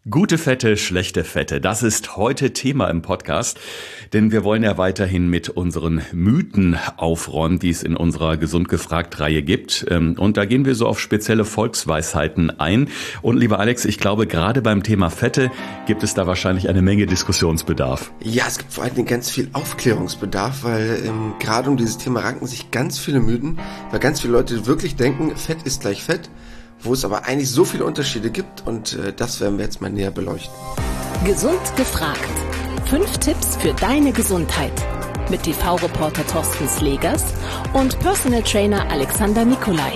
Gute Fette, schlechte Fette, das ist heute Thema im Podcast, denn wir wollen ja weiterhin mit unseren Mythen aufräumen, die es in unserer Gesund gefragt-Reihe gibt. Und da gehen wir so auf spezielle Volksweisheiten ein. Und lieber Alex, ich glaube, gerade beim Thema Fette gibt es da wahrscheinlich eine Menge Diskussionsbedarf. Ja, es gibt vor allen Dingen ganz viel Aufklärungsbedarf, weil gerade um dieses Thema ranken sich ganz viele Mythen, weil ganz viele Leute wirklich denken, Fett ist gleich Fett, wo es aber eigentlich so viele Unterschiede gibt und das werden wir jetzt mal näher beleuchten. Gesund gefragt. 5 Tipps für deine Gesundheit. Mit TV-Reporter Thorsten Slegers und Personal Trainer Alexander Nikolai.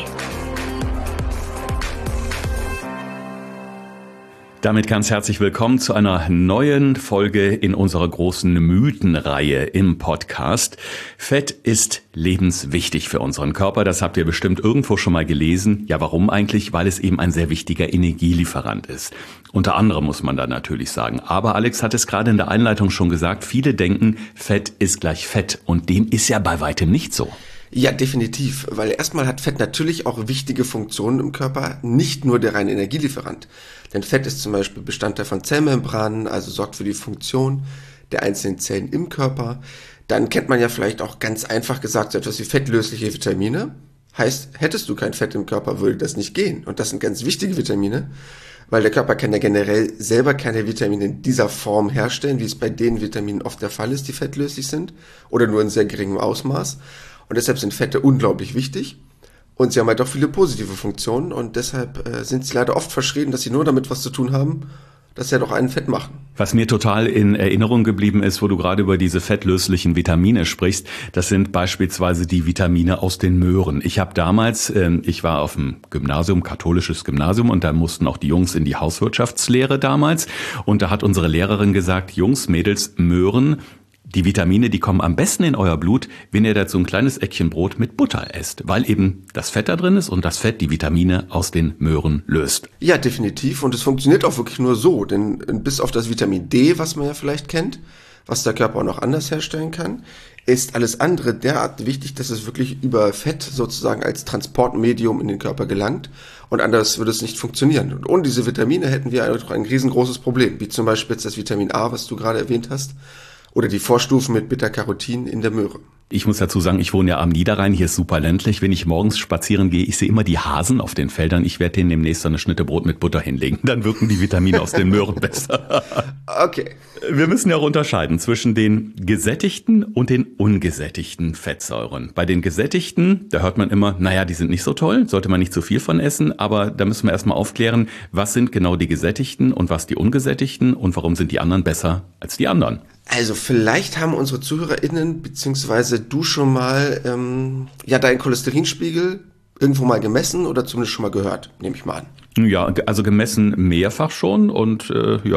Damit ganz herzlich willkommen zu einer neuen Folge in unserer großen Mythenreihe im Podcast. Fett ist lebenswichtig für unseren Körper. Das habt ihr bestimmt irgendwo schon mal gelesen. Ja, warum eigentlich? Weil es eben ein sehr wichtiger Energielieferant ist. Unter anderem muss man da natürlich sagen. Aber Alex hat es gerade in der Einleitung schon gesagt. Viele denken, Fett ist gleich Fett. Und dem ist ja bei weitem nicht so. Ja, definitiv, weil erstmal hat Fett natürlich auch wichtige Funktionen im Körper, nicht nur der reine Energielieferant. Denn Fett ist zum Beispiel Bestandteil von Zellmembranen, also sorgt für die Funktion der einzelnen Zellen im Körper. Dann kennt man ja vielleicht auch ganz einfach gesagt so etwas wie fettlösliche Vitamine. Heißt, hättest du kein Fett im Körper, würde das nicht gehen. Und das sind ganz wichtige Vitamine, weil der Körper kann ja generell selber keine Vitamine in dieser Form herstellen, wie es bei den Vitaminen oft der Fall ist, die fettlöslich sind, oder nur in sehr geringem Ausmaß. Und deshalb sind Fette unglaublich wichtig und sie haben halt auch viele positive Funktionen und deshalb sind sie leider oft verschrieben, dass sie nur damit was zu tun haben, dass sie halt auch einen Fett machen. Was mir total in Erinnerung geblieben ist, wo du gerade über diese fettlöslichen Vitamine sprichst, das sind beispielsweise die Vitamine aus den Möhren. Ich habe damals, ich war auf dem Gymnasium, katholisches Gymnasium, und da mussten auch die Jungs in die Hauswirtschaftslehre damals und da hat unsere Lehrerin gesagt, Jungs, Mädels, Möhren, die Vitamine, die kommen am besten in euer Blut, wenn ihr dazu ein kleines Eckchen Brot mit Butter esst, weil eben das Fett da drin ist und das Fett die Vitamine aus den Möhren löst. Ja, definitiv. Und es funktioniert auch wirklich nur so, denn bis auf das Vitamin D, was man ja vielleicht kennt, was der Körper auch noch anders herstellen kann, ist alles andere derart wichtig, dass es wirklich über Fett sozusagen als Transportmedium in den Körper gelangt. Und anders würde es nicht funktionieren. Und ohne diese Vitamine hätten wir einfach ein riesengroßes Problem, wie zum Beispiel jetzt das Vitamin A, was du gerade erwähnt hast, oder die Vorstufen mit Beta-Carotin in der Möhre. Ich muss dazu sagen, ich wohne ja am Niederrhein, hier ist super ländlich. Wenn ich morgens spazieren gehe, ich sehe immer die Hasen auf den Feldern. Ich werde denen demnächst so eine Schnitte Brot mit Butter hinlegen. Dann wirken die Vitamine aus den Möhren besser. Okay. Wir müssen ja auch unterscheiden zwischen den gesättigten und den ungesättigten Fettsäuren. Bei den gesättigten, da hört man immer, naja, die sind nicht so toll, sollte man nicht zu viel von essen. Aber da müssen wir erstmal aufklären, was sind genau die gesättigten und was die ungesättigten und warum sind die anderen besser als die anderen. Also vielleicht haben unsere ZuhörerInnen beziehungsweise du schon mal deinen Cholesterinspiegel irgendwo mal gemessen oder zumindest schon mal gehört, nehme ich mal an. Ja, also gemessen mehrfach schon und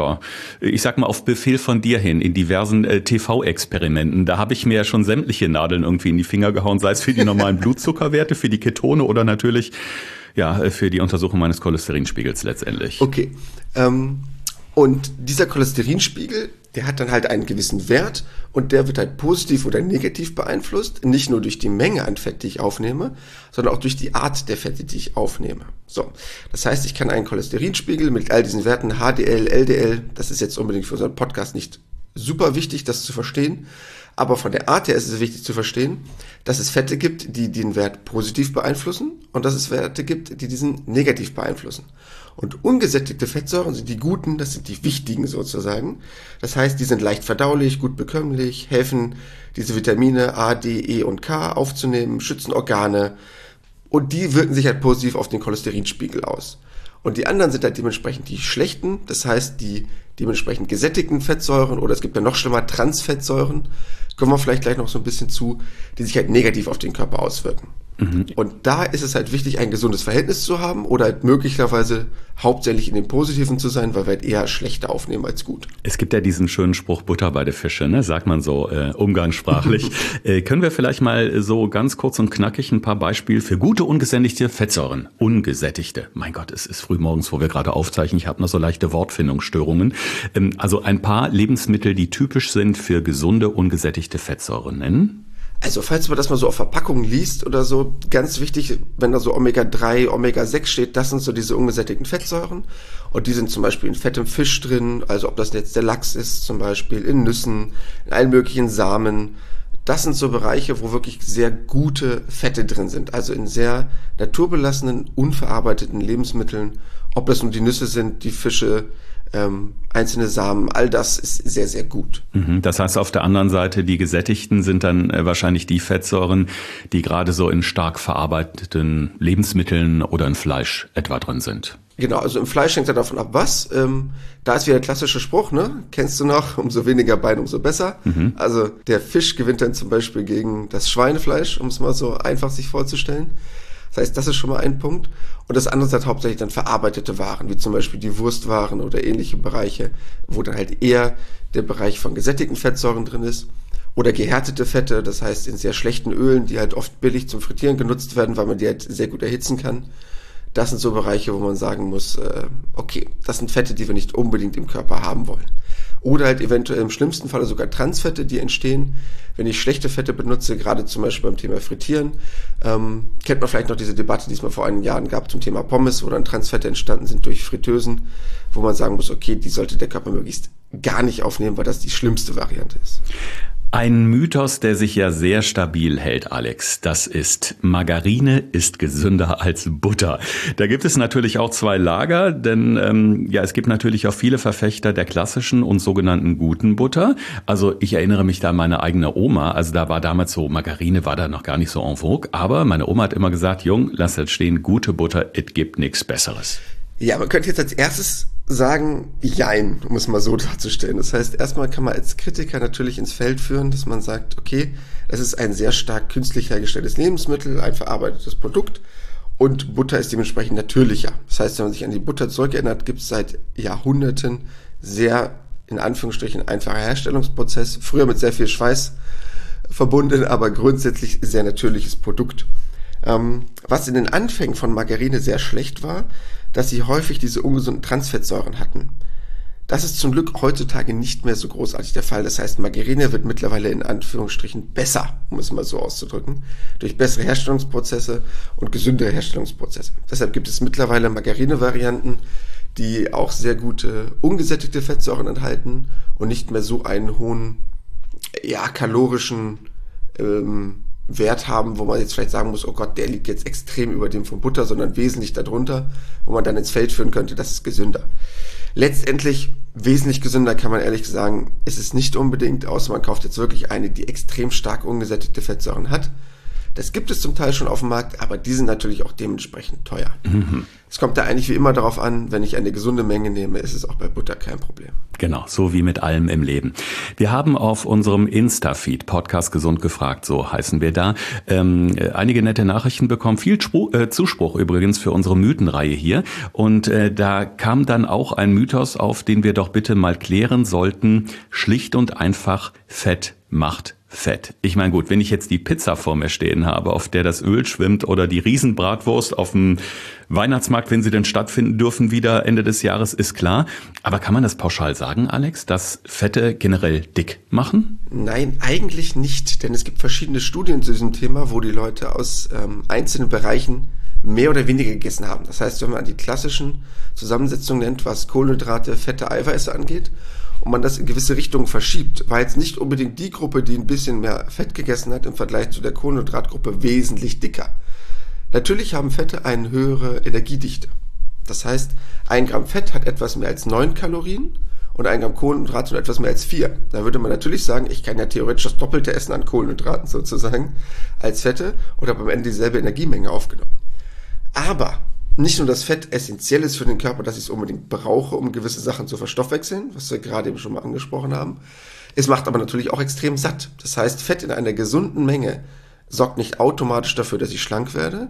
ich sag mal auf Befehl von dir hin in diversen TV-Experimenten. Da habe ich mir ja schon sämtliche Nadeln irgendwie in die Finger gehauen, sei es für die normalen Blutzuckerwerte, für die Ketone oder natürlich für die Untersuchung meines Cholesterinspiegels letztendlich. Okay, und dieser Cholesterinspiegel, der hat dann halt einen gewissen Wert und der wird halt positiv oder negativ beeinflusst, nicht nur durch die Menge an Fett, die ich aufnehme, sondern auch durch die Art der Fette, die ich aufnehme. So, das heißt, ich kann einen Cholesterinspiegel mit all diesen Werten HDL, LDL, das ist jetzt unbedingt für unseren Podcast nicht super wichtig, das zu verstehen, aber von der Art her ist es wichtig zu verstehen, dass es Fette gibt, die den Wert positiv beeinflussen und dass es Werte gibt, die diesen negativ beeinflussen. Und ungesättigte Fettsäuren sind die guten, das sind die wichtigen sozusagen. Das heißt, die sind leicht verdaulich, gut bekömmlich, helfen diese Vitamine A, D, E und K aufzunehmen, schützen Organe und die wirken sich halt positiv auf den Cholesterinspiegel aus. Und die anderen sind halt dementsprechend die schlechten, das heißt die dementsprechend gesättigten Fettsäuren oder es gibt ja noch schlimmer Transfettsäuren, kommen wir vielleicht gleich noch so ein bisschen zu, die sich halt negativ auf den Körper auswirken. Und da ist es halt wichtig, ein gesundes Verhältnis zu haben oder halt möglicherweise hauptsächlich in dem Positiven zu sein, weil wir halt eher schlechter aufnehmen als gut. Es gibt ja diesen schönen Spruch, Butter bei der Fische, ne? Sagt man so umgangssprachlich. Können wir vielleicht mal so ganz kurz und knackig ein paar Beispiele für gute ungesättigte Fettsäuren? Ungesättigte. Mein Gott, es ist früh morgens, wo wir gerade aufzeichnen. Ich habe noch so leichte Wortfindungsstörungen. Also ein paar Lebensmittel, die typisch sind für gesunde ungesättigte Fettsäuren nennen. Also falls man das mal so auf Verpackungen liest oder so, ganz wichtig, wenn da so Omega-3, Omega-6 steht, das sind so diese ungesättigten Fettsäuren und die sind zum Beispiel in fettem Fisch drin, also ob das jetzt der Lachs ist zum Beispiel, in Nüssen, in allen möglichen Samen. Das sind so Bereiche, wo wirklich sehr gute Fette drin sind, also in sehr naturbelassenen, unverarbeiteten Lebensmitteln, ob das nun die Nüsse sind, die Fische, einzelne Samen, all das ist sehr, sehr gut. Das heißt, auf der anderen Seite, die gesättigten sind dann wahrscheinlich die Fettsäuren, die gerade so in stark verarbeiteten Lebensmitteln oder in Fleisch etwa drin sind. Genau, also im Fleisch hängt ja davon ab, was. Da ist wieder der klassische Spruch, ne? Kennst du noch? Umso weniger Bein, umso besser. Also der Fisch gewinnt dann zum Beispiel gegen das Schweinefleisch, um es mal so einfach sich vorzustellen. Das heißt, das ist schon mal ein Punkt. Und das andere sind hauptsächlich dann verarbeitete Waren, wie zum Beispiel die Wurstwaren oder ähnliche Bereiche, wo dann halt eher der Bereich von gesättigten Fettsäuren drin ist. Oder gehärtete Fette, das heißt in sehr schlechten Ölen, die halt oft billig zum Frittieren genutzt werden, weil man die halt sehr gut erhitzen kann. Das sind so Bereiche, wo man sagen muss, okay, das sind Fette, die wir nicht unbedingt im Körper haben wollen. Oder halt eventuell im schlimmsten Falle sogar Transfette, die entstehen, wenn ich schlechte Fette benutze, gerade zum Beispiel beim Thema Frittieren. Kennt man vielleicht noch diese Debatte, die es mal vor einigen Jahren gab zum Thema Pommes, wo dann Transfette entstanden sind durch Fritteusen, wo man sagen muss, okay, die sollte der Körper möglichst gar nicht aufnehmen, weil das die schlimmste Variante ist. Ein Mythos, der sich ja sehr stabil hält, Alex, das ist, Margarine ist gesünder als Butter. Da gibt es natürlich auch zwei Lager, denn es gibt natürlich auch viele Verfechter der klassischen und sogenannten guten Butter. Also ich erinnere mich da an meine eigene Oma, also da war damals so, Margarine war da noch gar nicht so en vogue, aber meine Oma hat immer gesagt, Jung, lass das stehen, gute Butter, es gibt nichts Besseres. Ja, man könnte jetzt als erstes sagen, jein, um es mal so darzustellen. Das heißt, erstmal kann man als Kritiker natürlich ins Feld führen, dass man sagt, okay, das ist ein sehr stark künstlich hergestelltes Lebensmittel, ein verarbeitetes Produkt und Butter ist dementsprechend natürlicher. Das heißt, wenn man sich an die Butter zurückerinnert, gibt es seit Jahrhunderten sehr, in Anführungsstrichen, einfacher Herstellungsprozess, früher mit sehr viel Schweiß verbunden, aber grundsätzlich sehr natürliches Produkt. Was in den Anfängen von Margarine sehr schlecht war, dass sie häufig diese ungesunden Transfettsäuren hatten. Das ist zum Glück heutzutage nicht mehr so großartig der Fall. Das heißt, Margarine wird mittlerweile in Anführungsstrichen besser, um es mal so auszudrücken, durch bessere Herstellungsprozesse und gesündere Herstellungsprozesse. Deshalb gibt es mittlerweile Margarine-Varianten, die auch sehr gute ungesättigte Fettsäuren enthalten und nicht mehr so einen hohen, kalorischen Wert haben, wo man jetzt vielleicht sagen muss, oh Gott, der liegt jetzt extrem über dem von Butter, sondern wesentlich darunter, wo man dann ins Feld führen könnte, das ist gesünder. Letztendlich wesentlich gesünder kann man ehrlich sagen, ist es nicht unbedingt, außer man kauft jetzt wirklich eine, die extrem stark ungesättigte Fettsäuren hat. Das gibt es zum Teil schon auf dem Markt, aber die sind natürlich auch dementsprechend teuer. Es kommt da eigentlich wie immer darauf an, wenn ich eine gesunde Menge nehme, ist es auch bei Butter kein Problem. Genau, so wie mit allem im Leben. Wir haben auf unserem Insta-Feed, Podcast Gesund gefragt, so heißen wir da, einige nette Nachrichten bekommen, viel Zuspruch übrigens für unsere Mythenreihe hier. Und da kam dann auch ein Mythos auf, den wir doch bitte mal klären sollten. Schlicht und einfach, Fett macht Fett. Ich meine, gut, wenn ich jetzt die Pizza vor mir stehen habe, auf der das Öl schwimmt, oder die Riesenbratwurst auf dem Weihnachtsmarkt, wenn sie denn stattfinden dürfen, wieder Ende des Jahres, ist klar. Aber kann man das pauschal sagen, Alex, dass Fette generell dick machen? Nein, eigentlich nicht, denn es gibt verschiedene Studien zu diesem Thema, wo die Leute aus einzelnen Bereichen mehr oder weniger gegessen haben. Das heißt, wenn man die klassischen Zusammensetzungen nennt, was Kohlenhydrate, Fette, Eiweiße angeht, und man das in gewisse Richtungen verschiebt, war jetzt nicht unbedingt die Gruppe, die ein bisschen mehr Fett gegessen hat, im Vergleich zu der Kohlenhydratgruppe wesentlich dicker. Natürlich haben Fette eine höhere Energiedichte. Das heißt, 1 Gramm Fett hat etwas mehr als 9 Kalorien und 1 Gramm Kohlenhydrate hat etwas mehr als 4. Da würde man natürlich sagen, ich kann ja theoretisch das Doppelte essen an Kohlenhydraten sozusagen als Fette und habe am Ende dieselbe Energiemenge aufgenommen. Aber nicht nur das Fett essentiell ist für den Körper, dass ich es unbedingt brauche, um gewisse Sachen zu verstoffwechseln, was wir gerade eben schon mal angesprochen haben. Es macht aber natürlich auch extrem satt. Das heißt, Fett in einer gesunden Menge sorgt nicht automatisch dafür, dass ich schlank werde.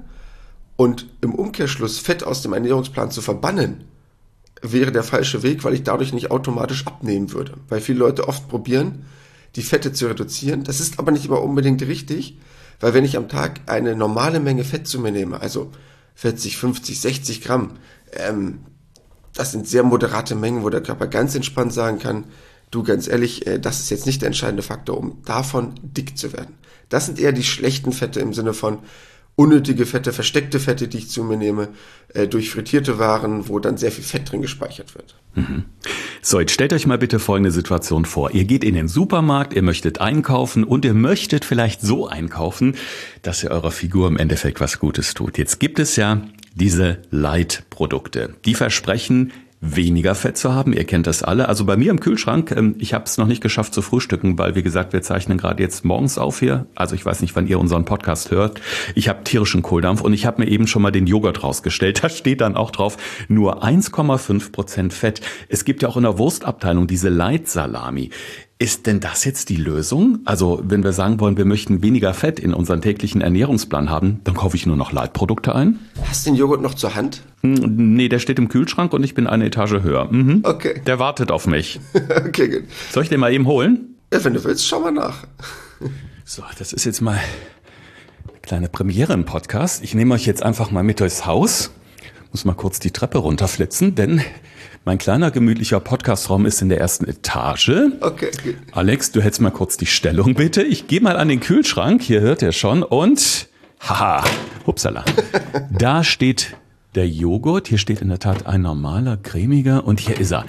Und im Umkehrschluss Fett aus dem Ernährungsplan zu verbannen, wäre der falsche Weg, weil ich dadurch nicht automatisch abnehmen würde. Weil viele Leute oft probieren, die Fette zu reduzieren. Das ist aber nicht immer unbedingt richtig, weil wenn ich am Tag eine normale Menge Fett zu mir nehme, also 40, 50, 60 Gramm, das sind sehr moderate Mengen, wo der Körper ganz entspannt sagen kann, du, ganz ehrlich, das ist jetzt nicht der entscheidende Faktor, um davon dick zu werden. Das sind eher die schlechten Fette im Sinne von unnötige Fette, versteckte Fette, die ich zu mir nehme, durch frittierte Waren, wo dann sehr viel Fett drin gespeichert wird. Mhm. So, jetzt stellt euch mal bitte folgende Situation vor. Ihr geht in den Supermarkt, ihr möchtet einkaufen und ihr möchtet vielleicht so einkaufen, dass ihr eurer Figur im Endeffekt was Gutes tut. Jetzt gibt es ja diese Light-Produkte, die versprechen, weniger Fett zu haben. Ihr kennt das alle. Also bei mir im Kühlschrank, ich habe es noch nicht geschafft zu frühstücken, weil, wie gesagt, wir zeichnen gerade jetzt morgens auf hier. Also ich weiß nicht, wann ihr unseren Podcast hört. Ich habe tierischen Kohldampf und ich habe mir eben schon mal den Joghurt rausgestellt. Da steht dann auch drauf, nur 1,5% Fett. Es gibt ja auch in der Wurstabteilung diese Light-Salami. Ist denn das jetzt die Lösung? Also wenn wir sagen wollen, wir möchten weniger Fett in unseren täglichen Ernährungsplan haben, dann kaufe ich nur noch Light-Produkte ein? Hast du den Joghurt noch zur Hand? Nee, der steht im Kühlschrank und ich bin eine Etage höher. Mhm. Okay. Der wartet auf mich. Okay, gut. Soll ich den mal eben holen? Ja, wenn du willst, schau mal nach. So, das ist jetzt mal eine kleine Premiere im Podcast. Ich nehme euch jetzt einfach mal mit durchs Haus. Muss mal kurz die Treppe runterflitzen, denn mein kleiner, gemütlicher Podcastraum ist in der ersten Etage. Okay, gut. Alex, du hältst mal kurz die Stellung, bitte. Ich gehe mal an den Kühlschrank, hier hört ihr schon. Und, haha, hupsala. Da steht der Joghurt. Hier steht in der Tat ein normaler, cremiger. Und hier ist er.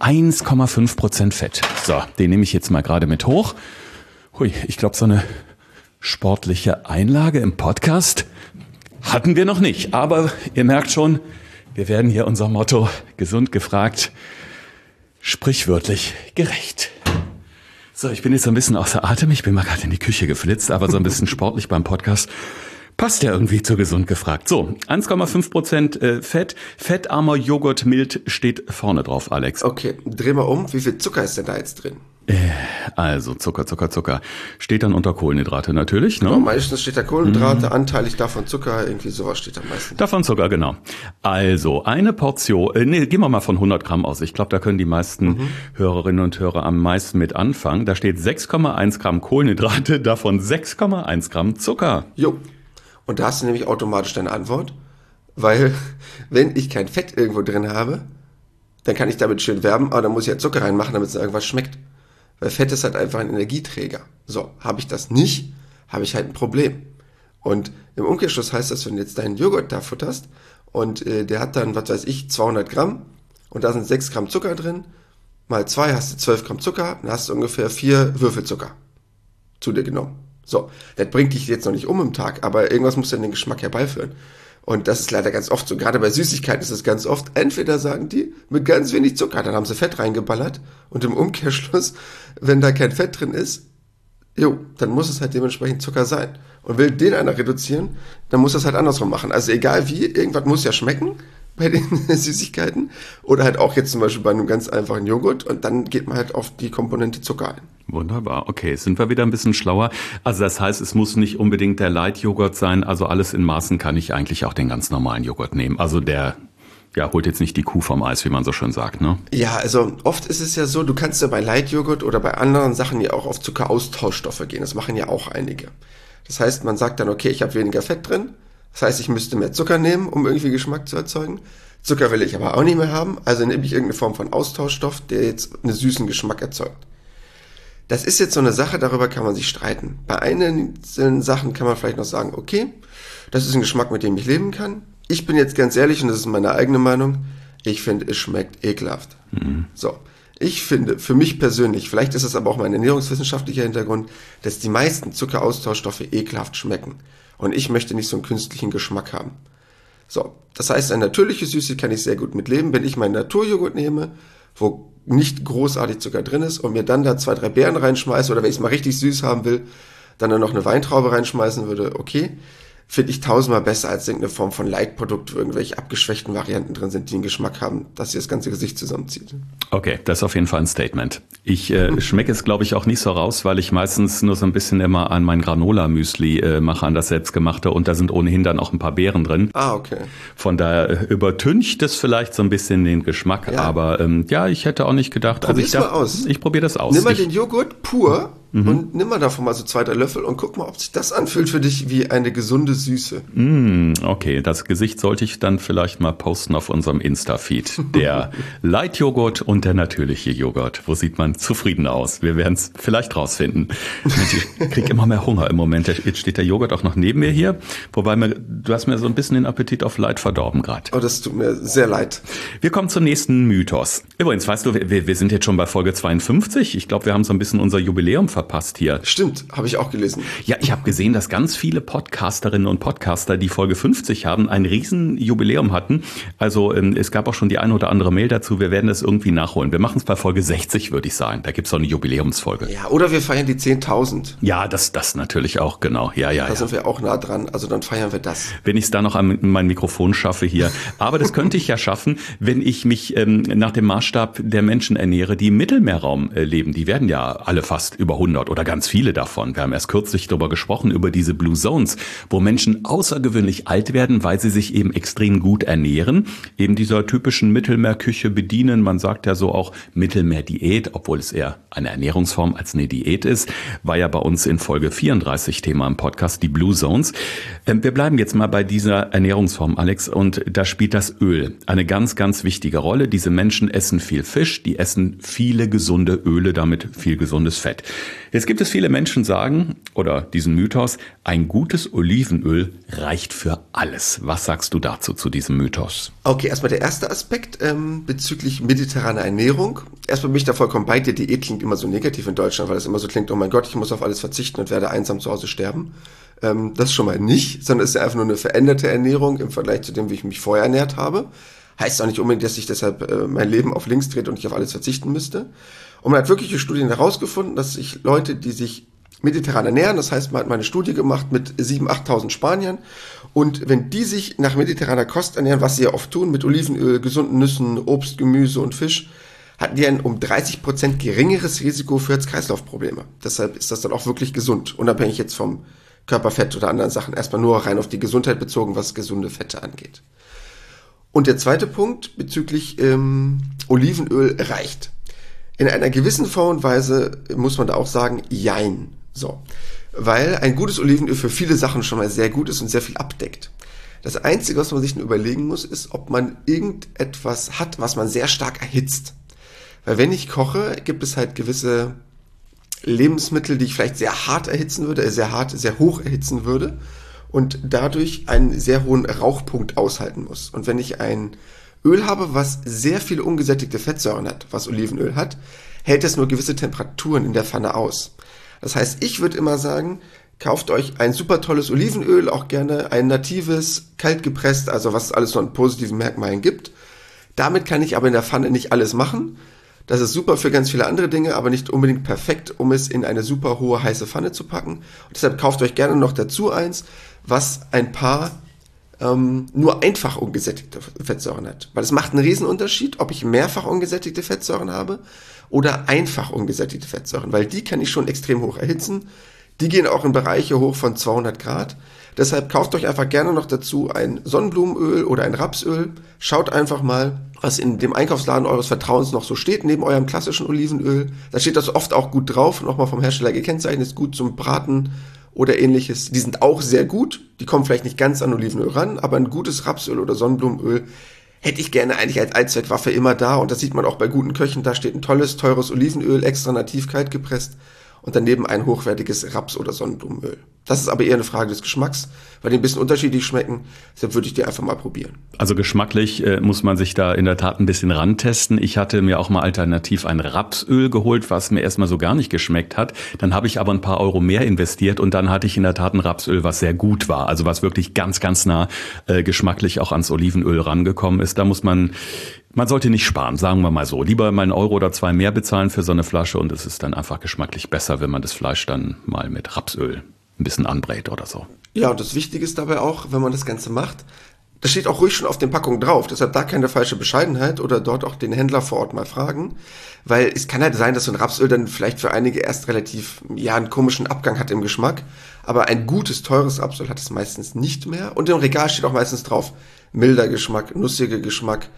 1,5% Fett. So, den nehme ich jetzt mal gerade mit hoch. Hui, ich glaube, so eine sportliche Einlage im Podcast hatten wir noch nicht. Aber ihr merkt schon, wir werden hier unser Motto gesund gefragt, sprichwörtlich gerecht. So, ich bin jetzt ein bisschen außer Atem. Ich bin mal gerade in die Küche geflitzt, aber so ein bisschen sportlich beim Podcast passt ja irgendwie zu gesund gefragt. So, 1,5% Fett, fettarmer Joghurt mild steht vorne drauf, Alex. Okay, dreh mal um. Wie viel Zucker ist denn da jetzt drin? Also Zucker. Steht dann unter Kohlenhydrate natürlich, ne? Genau, meistens steht da Kohlenhydrate, anteilig davon Zucker, irgendwie sowas steht da meistens. Davon Zucker, genau. Also eine Portion, gehen wir mal von 100 Gramm aus. Ich glaube, da können die meisten Hörerinnen und Hörer am meisten mit anfangen. Da steht 6,1 Gramm Kohlenhydrate, davon 6,1 Gramm Zucker. Jo, und da hast du nämlich automatisch deine Antwort, weil wenn ich kein Fett irgendwo drin habe, dann kann ich damit schön werben, aber dann muss ich ja Zucker reinmachen, damit es irgendwas schmeckt. Weil Fett ist halt einfach ein Energieträger. So, habe ich das nicht, habe ich halt ein Problem. Und im Umkehrschluss heißt das, wenn du jetzt deinen Joghurt da futterst und der hat dann, 200 Gramm und da sind 6 Gramm Zucker drin, mal 2 hast du 12 Gramm Zucker, dann hast du ungefähr 4 Würfel Zucker zu dir genommen. So, das bringt dich jetzt noch nicht um im Tag, aber irgendwas muss dann den Geschmack herbeiführen. Und das ist leider ganz oft so. Gerade bei Süßigkeiten ist es ganz oft. Entweder sagen die mit ganz wenig Zucker, dann haben sie Fett reingeballert. Und im Umkehrschluss, wenn da kein Fett drin ist, dann muss es halt dementsprechend Zucker sein. Und will den einer reduzieren, dann muss das halt andersrum machen. Also egal wie, irgendwas muss ja schmecken bei den Süßigkeiten. Oder halt auch jetzt zum Beispiel bei einem ganz einfachen Joghurt. Und dann geht man halt auf die Komponente Zucker ein. Wunderbar, okay, sind wir wieder ein bisschen schlauer. Also das heißt, es muss nicht unbedingt der Light-Joghurt sein, also alles in Maßen kann ich eigentlich auch den ganz normalen Joghurt nehmen. Also der, holt jetzt nicht die Kuh vom Eis, wie man so schön sagt, ne? Ja, also oft ist es ja so, du kannst ja bei Light-Joghurt oder bei anderen Sachen ja auch auf Zuckeraustauschstoffe gehen, das machen ja auch einige. Das heißt, man sagt dann, okay, ich habe weniger Fett drin, das heißt, ich müsste mehr Zucker nehmen, um irgendwie Geschmack zu erzeugen. Zucker will ich aber auch nicht mehr haben, also nehme ich irgendeine Form von Austauschstoff, der jetzt einen süßen Geschmack erzeugt. Das ist jetzt so eine Sache, darüber kann man sich streiten. Bei einzelnen Sachen kann man vielleicht noch sagen, okay, das ist ein Geschmack, mit dem ich leben kann. Ich bin jetzt ganz ehrlich, und das ist meine eigene Meinung, ich finde, es schmeckt ekelhaft. So, ich finde, für mich persönlich, vielleicht ist es aber auch mein ernährungswissenschaftlicher Hintergrund, dass die meisten Zuckeraustauschstoffe ekelhaft schmecken. Und ich möchte nicht so einen künstlichen Geschmack haben. So, das heißt, eine natürliche Süße kann ich sehr gut mitleben, wenn ich meinen Naturjoghurt nehme, wo nicht großartig Zucker drin ist und mir dann da 2, 3 Beeren reinschmeiße oder wenn ich es mal richtig süß haben will, dann noch eine Weintraube reinschmeißen würde, okay, finde ich 1000-mal besser als irgendeine Form von Light-Produkt, wo irgendwelche abgeschwächten Varianten drin sind, die einen Geschmack haben, dass sie das ganze Gesicht zusammenzieht. Okay, das ist auf jeden Fall ein Statement. Ich schmecke es, glaube ich, auch nicht so raus, weil ich meistens nur so ein bisschen immer an mein Granola-Müsli mache, an das selbstgemachte und da sind ohnehin dann auch ein paar Beeren drin. Ah, okay. Von daher übertüncht es vielleicht so ein bisschen den Geschmack, aber ich hätte auch nicht gedacht. Probier's mal aus. Ich probiere das aus. Nimm mal den Joghurt pur und nimm mal davon mal so 2, 3 Löffel und guck mal, ob sich das anfühlt für dich wie eine gesunde Süße. Okay, das Gesicht sollte ich dann vielleicht mal posten auf unserem Insta-Feed. Der Light-Joghurt und der natürliche Joghurt. Wo sieht man zufrieden aus? Wir werden es vielleicht rausfinden. Ich kriege immer mehr Hunger im Moment. Jetzt steht der Joghurt auch noch neben mir hier. Wobei du hast mir so ein bisschen den Appetit auf Light verdorben gerade. Oh, das tut mir sehr leid. Wir kommen zum nächsten Mythos. Übrigens, weißt du, wir sind jetzt schon bei Folge 52. Ich glaube, wir haben so ein bisschen unser Jubiläum verpasst hier. Stimmt, habe ich auch gelesen. Ja, ich habe gesehen, dass ganz viele Podcasterinnen und Podcaster, die Folge 50 haben, ein riesen Jubiläum hatten. Also es gab auch schon die eine oder andere Mail dazu. Wir werden das irgendwie nachholen. Wir machen es bei Folge 60, würde ich sagen. Da gibt es so eine Jubiläumsfolge. Ja, oder wir feiern die 10.000. Ja, das natürlich auch, genau. Ja. Da sind wir auch nah dran. Also dann feiern wir das. Wenn ich es da noch an mein Mikrofon schaffe hier. Aber das könnte ich ja schaffen, wenn ich mich nach dem Maßstab der Menschen ernähre, die im Mittelmeerraum leben. Die werden ja alle fast über 100 oder ganz viele davon. Wir haben erst kürzlich darüber gesprochen, über diese Blue Zones, wo Menschen außergewöhnlich alt werden, weil sie sich eben extrem gut ernähren, eben dieser typischen Mittelmeerküche bedienen. Man sagt ja so auch Mittelmeerdiät, obwohl es eher eine Ernährungsform als eine Diät ist, war ja bei uns in Folge 34 Thema im Podcast, die Blue Zones. Wir bleiben jetzt mal bei dieser Ernährungsform, Alex, und da spielt das Öl eine ganz, ganz wichtige Rolle. Diese Menschen essen viel Fisch, die essen viele gesunde Öle, damit viel gesundes Fett. Jetzt gibt es viele Menschen, sagen, oder diesen Mythos, ein gutes Olivenöl reicht für alles. Was sagst du dazu, zu diesem Mythos? Okay, erstmal der erste Aspekt bezüglich mediterraner Ernährung. Erstmal bin ich da vollkommen bei dir. Diät klingt immer so negativ in Deutschland, weil es immer so klingt, oh mein Gott, ich muss auf alles verzichten und werde einsam zu Hause sterben. Das schon mal nicht, sondern es ist ja einfach nur eine veränderte Ernährung im Vergleich zu dem, wie ich mich vorher ernährt habe. Heißt auch nicht unbedingt, dass ich deshalb mein Leben auf links drehe und ich auf alles verzichten müsste. Und man hat wirkliche Studien herausgefunden, dass sich Leute, die sich mediterran ernähren, das heißt, man hat mal eine Studie gemacht mit 7.000, 8.000 Spaniern, und wenn die sich nach mediterraner Kost ernähren, was sie ja oft tun, mit Olivenöl, gesunden Nüssen, Obst, Gemüse und Fisch, hatten die ein um 30% geringeres Risiko für Herz-Kreislauf-Probleme. Deshalb ist das dann auch wirklich gesund, unabhängig jetzt vom Körperfett oder anderen Sachen. Erstmal nur rein auf die Gesundheit bezogen, was gesunde Fette angeht. Und der zweite Punkt bezüglich Olivenöl reicht. In einer gewissen Form und Weise muss man da auch sagen, jein. So. Weil ein gutes Olivenöl für viele Sachen schon mal sehr gut ist und sehr viel abdeckt. Das Einzige, was man sich nur überlegen muss, ist, ob man irgendetwas hat, was man sehr stark erhitzt. Weil wenn ich koche, gibt es halt gewisse Lebensmittel, die ich vielleicht sehr hart erhitzen würde, sehr hoch erhitzen würde und dadurch einen sehr hohen Rauchpunkt aushalten muss. Und wenn ich ein Öl habe, was sehr viele ungesättigte Fettsäuren hat, was Olivenöl hat, hält es nur gewisse Temperaturen in der Pfanne aus. Das heißt, ich würde immer sagen, kauft euch ein super tolles Olivenöl, auch gerne ein natives, kalt gepresst, also was es alles so an positiven Merkmalen gibt. Damit kann ich aber in der Pfanne nicht alles machen. Das ist super für ganz viele andere Dinge, aber nicht unbedingt perfekt, um es in eine super hohe heiße Pfanne zu packen. Und deshalb kauft euch gerne noch dazu eins, was ein paar nur einfach ungesättigte Fettsäuren hat. Weil es macht einen Riesenunterschied, ob ich mehrfach ungesättigte Fettsäuren habe oder einfach ungesättigte Fettsäuren, weil die kann ich schon extrem hoch erhitzen. Die gehen auch in Bereiche hoch von 200 Grad. Deshalb kauft euch einfach gerne noch dazu ein Sonnenblumenöl oder ein Rapsöl. Schaut einfach mal, was in dem Einkaufsladen eures Vertrauens noch so steht, neben eurem klassischen Olivenöl. Da steht das oft auch gut drauf, nochmal vom Hersteller gekennzeichnet, ist gut zum Braten oder ähnliches. Die sind auch sehr gut. Die kommen vielleicht nicht ganz an Olivenöl ran, aber ein gutes Rapsöl oder Sonnenblumenöl hätte ich gerne eigentlich als Allzweckwaffe immer da. Und das sieht man auch bei guten Köchen. Da steht ein tolles, teures Olivenöl, extra nativ kalt gepresst. Und daneben ein hochwertiges Raps- oder Sonnenblumenöl. Das ist aber eher eine Frage des Geschmacks, weil die ein bisschen unterschiedlich schmecken. Deshalb würde ich die einfach mal probieren. Also geschmacklich muss man sich da in der Tat ein bisschen rantesten. Ich hatte mir auch mal alternativ ein Rapsöl geholt, was mir erstmal so gar nicht geschmeckt hat. Dann habe ich aber ein paar Euro mehr investiert und dann hatte ich in der Tat ein Rapsöl, was sehr gut war. Also was wirklich ganz, ganz nah geschmacklich auch ans Olivenöl rangekommen ist. Da muss man sollte nicht sparen, sagen wir mal so. Lieber mal 1 Euro oder 2 mehr bezahlen für so eine Flasche und es ist dann einfach geschmacklich besser, wenn man das Fleisch dann mal mit Rapsöl ein bisschen anbrät oder so. Ja, und das Wichtige ist dabei auch, wenn man das Ganze macht, das steht auch ruhig schon auf den Packungen drauf. Deshalb da keine falsche Bescheidenheit oder dort auch den Händler vor Ort mal fragen. Weil es kann halt sein, dass so ein Rapsöl dann vielleicht für einige erst relativ, einen komischen Abgang hat im Geschmack. Aber ein gutes, teures Rapsöl hat es meistens nicht mehr. Und im Regal steht auch meistens drauf, milder Geschmack, nussiger Geschmack,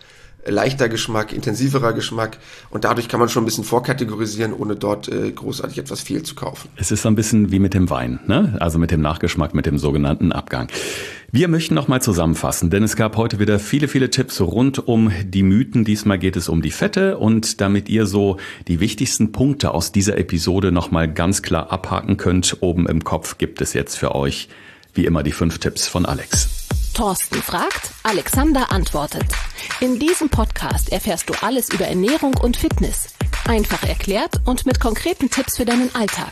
leichter Geschmack, intensiverer Geschmack und dadurch kann man schon ein bisschen vorkategorisieren, ohne dort großartig etwas viel zu kaufen. Es ist so ein bisschen wie mit dem Wein, ne? Also mit dem Nachgeschmack, mit dem sogenannten Abgang. Wir möchten nochmal zusammenfassen, denn es gab heute wieder viele, viele Tipps rund um die Mythen. Diesmal geht es um die Fette und damit ihr so die wichtigsten Punkte aus dieser Episode nochmal ganz klar abhaken könnt, oben im Kopf gibt es jetzt für euch wie immer die 5 Tipps von Alex. Thorsten fragt, Alexander antwortet. In diesem Podcast erfährst du alles über Ernährung und Fitness. Einfach erklärt und mit konkreten Tipps für deinen Alltag.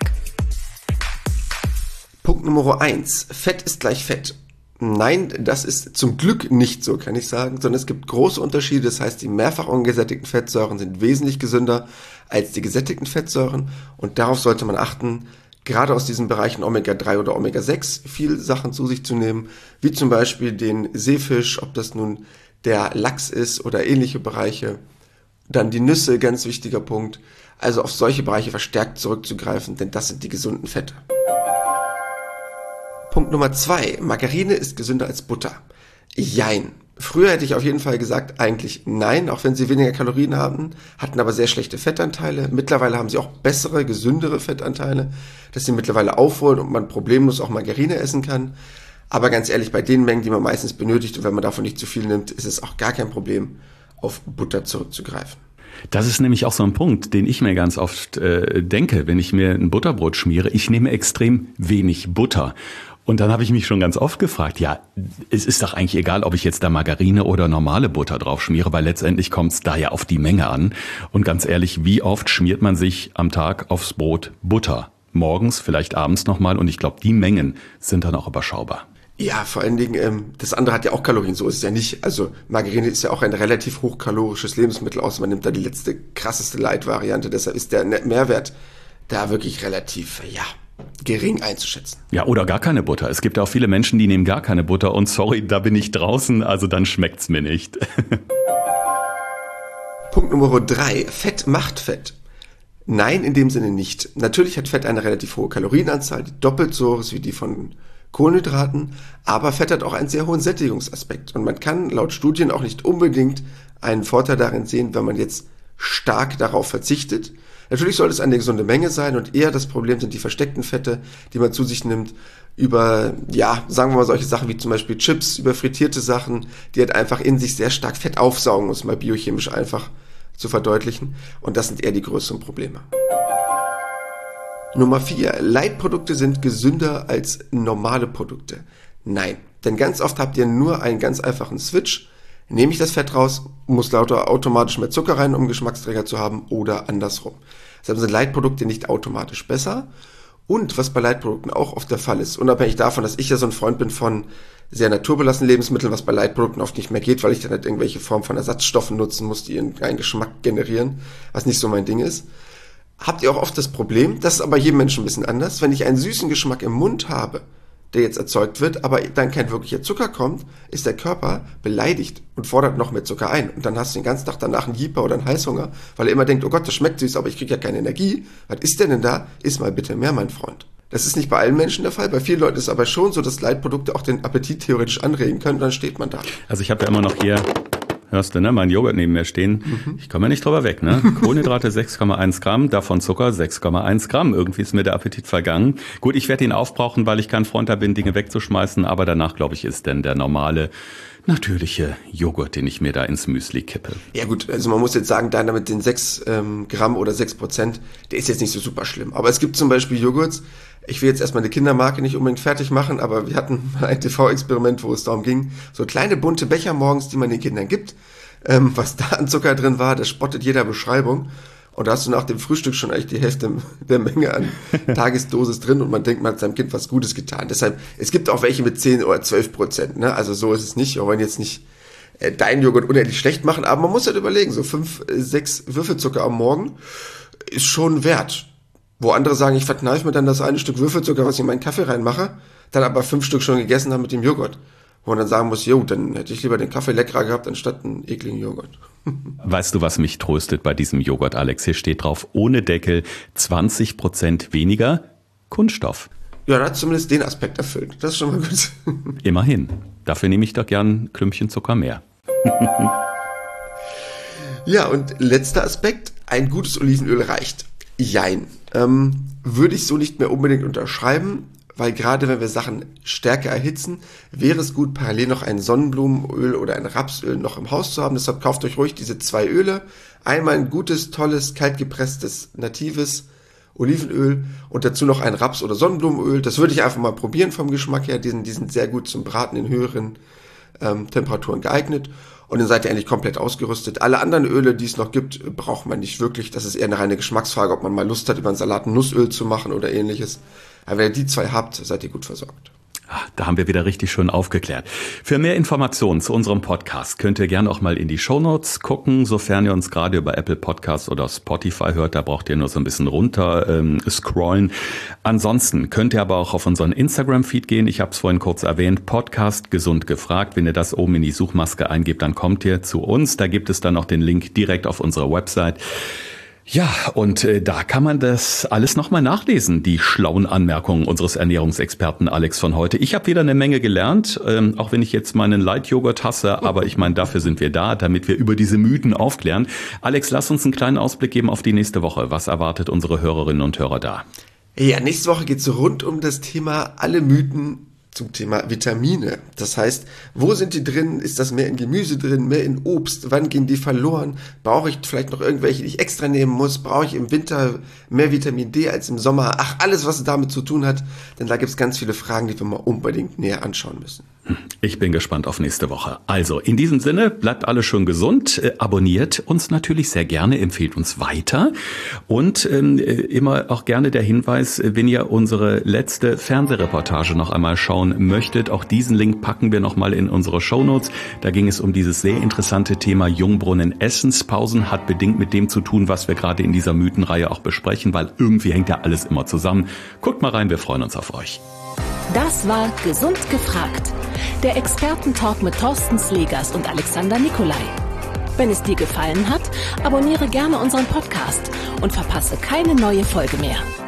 Punkt Nummer 1. Fett ist gleich Fett. Nein, das ist zum Glück nicht so, kann ich sagen, sondern es gibt große Unterschiede. Das heißt, die mehrfach ungesättigten Fettsäuren sind wesentlich gesünder als die gesättigten Fettsäuren und darauf sollte man achten, gerade aus diesen Bereichen Omega-3 oder Omega-6 viel Sachen zu sich zu nehmen, wie zum Beispiel den Seefisch, ob das nun der Lachs ist oder ähnliche Bereiche. Dann die Nüsse, ganz wichtiger Punkt. Also auf solche Bereiche verstärkt zurückzugreifen, denn das sind die gesunden Fette. Punkt Nummer 2. Margarine ist gesünder als Butter. Jein. Früher hätte ich auf jeden Fall gesagt, eigentlich nein, auch wenn sie weniger Kalorien hatten aber sehr schlechte Fettanteile. Mittlerweile haben sie auch bessere, gesündere Fettanteile, dass sie mittlerweile aufholen und man problemlos auch Margarine essen kann. Aber ganz ehrlich, bei den Mengen, die man meistens benötigt und wenn man davon nicht zu viel nimmt, ist es auch gar kein Problem, auf Butter zurückzugreifen. Das ist nämlich auch so ein Punkt, den ich mir ganz oft denke, wenn ich mir ein Butterbrot schmiere. Ich nehme extrem wenig Butter. Und dann habe ich mich schon ganz oft gefragt, ja, es ist doch eigentlich egal, ob ich jetzt da Margarine oder normale Butter drauf schmiere, weil letztendlich kommt es da ja auf die Menge an. Und ganz ehrlich, wie oft schmiert man sich am Tag aufs Brot Butter? Morgens, vielleicht abends nochmal und ich glaube, die Mengen sind dann auch überschaubar. Ja, vor allen Dingen, das andere hat ja auch Kalorien, so ist es ja nicht. Also Margarine ist ja auch ein relativ hochkalorisches Lebensmittel, außer man nimmt da die letzte, krasseste Light-Variante, deshalb ist der Mehrwert da wirklich relativ, gering einzuschätzen. Ja, oder gar keine Butter. Es gibt auch viele Menschen, die nehmen gar keine Butter und sorry, da bin ich draußen, also dann schmeckt's mir nicht. Punkt Nummer 3. Fett macht Fett. Nein, in dem Sinne nicht. Natürlich hat Fett eine relativ hohe Kalorienanzahl, die doppelt so hoch ist wie die von Kohlenhydraten, aber Fett hat auch einen sehr hohen Sättigungsaspekt und man kann laut Studien auch nicht unbedingt einen Vorteil darin sehen, wenn man jetzt stark darauf verzichtet. Natürlich sollte es eine gesunde Menge sein und eher das Problem sind die versteckten Fette, die man zu sich nimmt, über, sagen wir mal solche Sachen wie zum Beispiel Chips, über frittierte Sachen, die halt einfach in sich sehr stark Fett aufsaugen, um es mal biochemisch einfach zu verdeutlichen. Und das sind eher die größeren Probleme. Nummer 4. Leitprodukte sind gesünder als normale Produkte. Nein, denn ganz oft habt ihr nur einen ganz einfachen Switch. Nehme ich das Fett raus, muss lauter automatisch mehr Zucker rein, um Geschmacksträger zu haben oder andersrum. Deshalb sind Leitprodukte nicht automatisch besser. Und was bei Leitprodukten auch oft der Fall ist, unabhängig davon, dass ich ja so ein Freund bin von sehr naturbelassenen Lebensmitteln, was bei Leitprodukten oft nicht mehr geht, weil ich dann halt irgendwelche Form von Ersatzstoffen nutzen muss, die einen Geschmack generieren, was nicht so mein Ding ist, habt ihr auch oft das Problem, das ist aber jedem Menschen ein bisschen anders, wenn ich einen süßen Geschmack im Mund habe, der jetzt erzeugt wird, aber dann kein wirklicher Zucker kommt, ist der Körper beleidigt und fordert noch mehr Zucker ein. Und dann hast du den ganzen Tag danach einen Jeeper oder einen Heißhunger, weil er immer denkt, oh Gott, das schmeckt süß, aber ich kriege ja keine Energie. Was ist denn da? Iss mal bitte mehr, mein Freund. Das ist nicht bei allen Menschen der Fall. Bei vielen Leuten ist es aber schon so, dass Leitprodukte auch den Appetit theoretisch anregen können und dann steht man da. Also ich habe ja immer noch hier, hörst du, ne, mein Joghurt neben mir stehen. Ich komme ja nicht drüber weg, ne? Kohlenhydrate 6,1 Gramm, davon Zucker 6,1 Gramm. Irgendwie ist mir der Appetit vergangen. Gut, ich werde ihn aufbrauchen, weil ich kein Freund da bin, Dinge wegzuschmeißen. Aber danach, glaube ich, ist denn der normale, natürliche Joghurt, den ich mir da ins Müsli kippe. Ja gut, also man muss jetzt sagen, deiner mit den 6 Gramm oder 6%, der ist jetzt nicht so super schlimm. Aber es gibt zum Beispiel Joghurts, ich will jetzt erstmal eine Kindermarke nicht unbedingt fertig machen, aber wir hatten mal ein TV-Experiment, wo es darum ging, so kleine bunte Becher morgens, die man den Kindern gibt, was da an Zucker drin war, das spottet jeder Beschreibung. Und da hast du nach dem Frühstück schon eigentlich die Hälfte der Menge an Tagesdosis drin und man denkt, man hat seinem Kind was Gutes getan. Deshalb, es gibt auch welche mit 10 oder 12%, ne? Also so ist es nicht. Wir wollen jetzt nicht deinen Joghurt unendlich schlecht machen, aber man muss halt überlegen, so 5, 6 Würfelzucker am Morgen ist schon wert. Wo andere sagen, ich verkneife mir dann das eine Stück Würfelzucker, was ich in meinen Kaffee reinmache, dann aber 5 Stück schon gegessen habe mit dem Joghurt. Wo man dann sagen muss, dann hätte ich lieber den Kaffee leckerer gehabt, anstatt einen ekligen Joghurt. Weißt du, was mich tröstet bei diesem Joghurt, Alex? Hier steht drauf, ohne Deckel 20% weniger Kunststoff. Ja, da hat zumindest den Aspekt erfüllt. Das ist schon mal gut. Immerhin. Dafür nehme ich doch gern ein Klümpchen Zucker mehr. Ja, und letzter Aspekt, ein gutes Olivenöl reicht. Jein. Würde ich so nicht mehr unbedingt unterschreiben, weil gerade wenn wir Sachen stärker erhitzen, wäre es gut, parallel noch ein Sonnenblumenöl oder ein Rapsöl noch im Haus zu haben. Deshalb kauft euch ruhig diese 2 Öle. Einmal ein gutes, tolles, kaltgepresstes, natives Olivenöl und dazu noch ein Raps- oder Sonnenblumenöl. Das würde ich einfach mal probieren vom Geschmack her. Die sind sehr gut zum Braten in höheren Temperaturen geeignet. Und dann seid ihr eigentlich komplett ausgerüstet. Alle anderen Öle, die es noch gibt, braucht man nicht wirklich. Das ist eher eine reine Geschmacksfrage, ob man mal Lust hat, über einen Salat Nussöl zu machen oder ähnliches. Aber wenn ihr die 2 habt, seid ihr gut versorgt. Da haben wir wieder richtig schön aufgeklärt. Für mehr Informationen zu unserem Podcast könnt ihr gerne auch mal in die Shownotes gucken, sofern ihr uns gerade über Apple Podcasts oder Spotify hört. Da braucht ihr nur so ein bisschen runter scrollen. Ansonsten könnt ihr aber auch auf unseren Instagram-Feed gehen. Ich habe es vorhin kurz erwähnt, Podcast Gesund gefragt. Wenn ihr das oben in die Suchmaske eingebt, dann kommt ihr zu uns. Da gibt es dann noch den Link direkt auf unserer Website. Ja, und da kann man das alles nochmal nachlesen, die schlauen Anmerkungen unseres Ernährungsexperten Alex von heute. Ich habe wieder eine Menge gelernt, auch wenn ich jetzt meinen Light-Joghurt hasse, aber ich meine, dafür sind wir da, damit wir über diese Mythen aufklären. Alex, lass uns einen kleinen Ausblick geben auf die nächste Woche. Was erwartet unsere Hörerinnen und Hörer da? Ja, nächste Woche geht es rund um das Thema alle Mythen zum Thema Vitamine. Das heißt, wo sind die drin? Ist das mehr in Gemüse drin, mehr in Obst? Wann gehen die verloren? Brauche ich vielleicht noch irgendwelche, die ich extra nehmen muss? Brauche ich im Winter mehr Vitamin D als im Sommer? Ach, alles, was damit zu tun hat. Denn da gibt es ganz viele Fragen, die wir mal unbedingt näher anschauen müssen. Ich bin gespannt auf nächste Woche. Also, in diesem Sinne, bleibt alle schön gesund, abonniert uns natürlich sehr gerne, empfehlt uns weiter und immer auch gerne der Hinweis, wenn ihr unsere letzte Fernsehreportage noch einmal schauen möchtet, auch diesen Link packen wir nochmal in unsere Shownotes. Da ging es um dieses sehr interessante Thema Jungbrunnen Essenspausen, hat bedingt mit dem zu tun, was wir gerade in dieser Mythenreihe auch besprechen, weil irgendwie hängt ja alles immer zusammen. Guckt mal rein, wir freuen uns auf euch. Das war Gesund gefragt. Der Experten-Talk mit Thorsten Slegers und Alexander Nikolai. Wenn es dir gefallen hat, abonniere gerne unseren Podcast und verpasse keine neue Folge mehr.